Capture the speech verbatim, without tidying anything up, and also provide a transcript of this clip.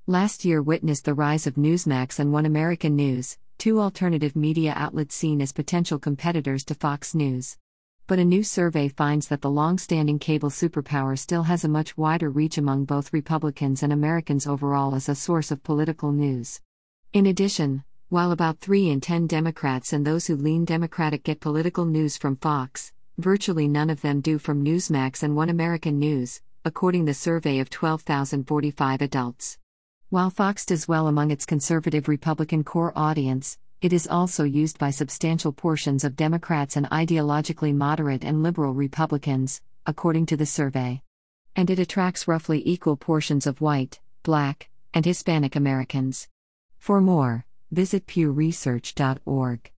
Last year witnessed the rise of Newsmax and One American News, two alternative media outlets seen as potential competitors to Fox News. But a new survey finds that the long-standing cable superpower still has a much wider reach among both Republicans and Americans overall as a source of political news. In addition, while about three in ten Democrats and those who lean Democratic get political news from Fox, virtually none of them do from Newsmax and One American News, according to the survey of twelve thousand forty-five adults. While Fox does well among its conservative Republican core audience, it is also used by substantial portions of Democrats and ideologically moderate and liberal Republicans, according to the survey. And it attracts roughly equal portions of white, black, and Hispanic Americans. For more, visit pew research dot org.